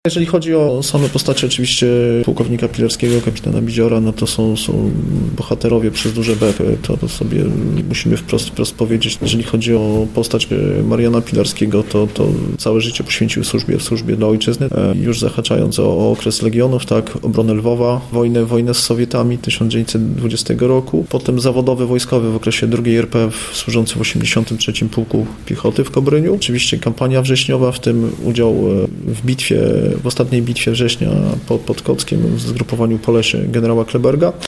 Jeżeli chodzi o same postacie, oczywiście pułkownika Pilerskiego, kapitana Biziora, no to są bohaterowie przez duże B. To sobie musimy wprost powiedzieć. Jeżeli chodzi o postać Mariana Pilarskiego, to całe życie poświęcił służbie dla ojczyzny. Już zahaczając o okres Legionów, tak, obronę Lwowa, wojnę z Sowietami 1920 roku, potem zawodowy wojskowy w okresie II RP, służący w 83. Pułku Piechoty w Kobryniu. Oczywiście kampania wrześniowa, w tym udział w ostatniej bitwie września pod Kockiem w zgrupowaniu Polesie generała Kleberga.